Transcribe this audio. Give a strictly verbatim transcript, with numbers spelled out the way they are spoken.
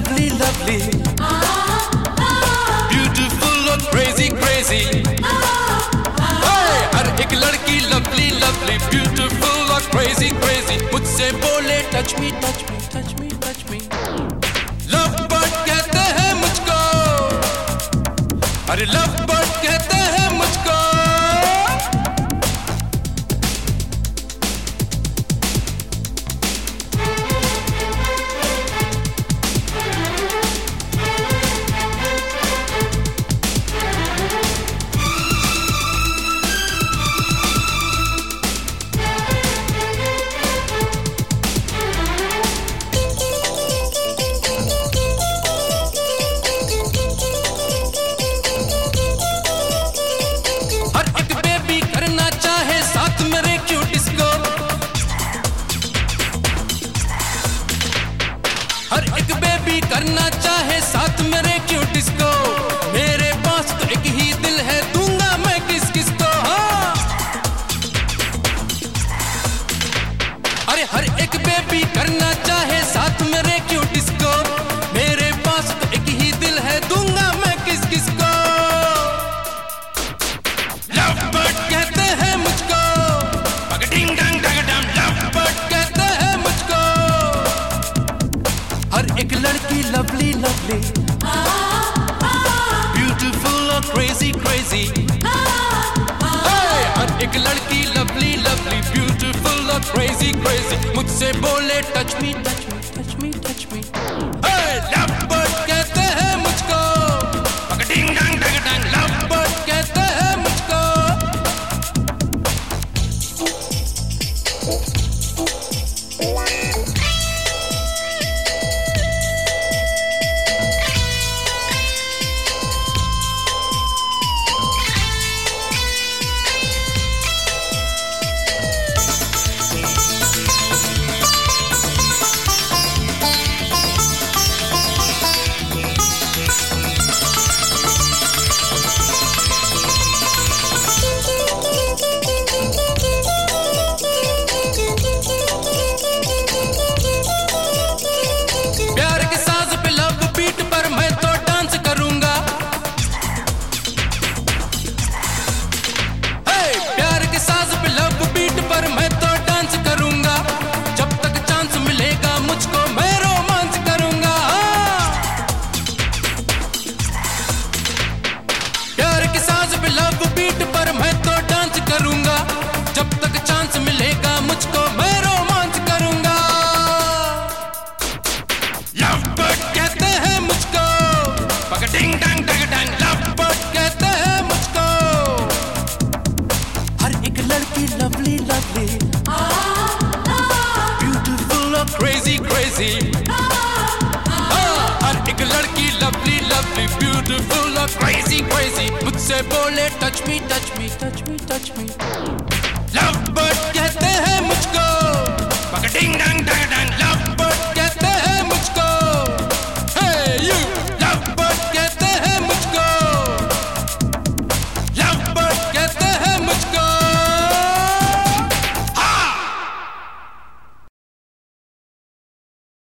lovely, lovely, beautiful और crazy, crazy. Hey, हर एक लड़की lovely, lovely, beautiful और crazy, crazy. मुझसे बोले touch me, touch me, touch me, touch me. Love bird कहते हैं मुझको, अरे love bird कहते हैं मुझको. हर एक बेबी करना चाहे साथ मेरे क्यूट डिस्को. मेरे पास तो एक ही दिल है, दूंगा मैं किस किस को. हाँ, अरे हर एक बेबी करना चाहे साथ मेरे क्यूट डिस्को. मेरे पास तो एक ही दिल है, दूंगा मैं किस किस को. लव बर्ड कहते हैं मुझको, डिंग डंग डंग डंग. लव बर्ड कहते हैं मुझको. हर एक लड़की lovely, lovely, beautiful और crazy, crazy. Hey, हर एक लड़की lovely, lovely, beautiful और crazy, crazy. मुझसे बोले touch me, touch me, touch me, touch me. Hey, love bird कहते हैं मुझको, डिंग डंग डंग डंग. Love bird कहते हैं मुझको. जब तक चांस मिलेगा मुझको मैं रोमांच करूंगा. लव बर्ड कहते हैं मुझको, डिंग डंग डंग डंग. लव बर्ड कहते हैं मुझको. हर एक लड़की lovely, lovely, beautiful और crazy, crazy. हर एक लड़की lovely, lovely, beautiful और crazy, crazy. मुझसे बोले touch me, touch me, touch me, touch me. Love bird कहते हैं मुझको, डिंग डंग डंग.